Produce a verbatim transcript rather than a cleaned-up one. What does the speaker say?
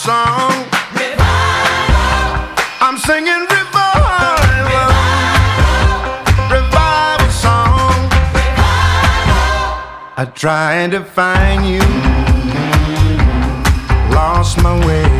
song. Revival. I'm singing revival. Revival, revival song. Revival. I tried to find you, lost my way.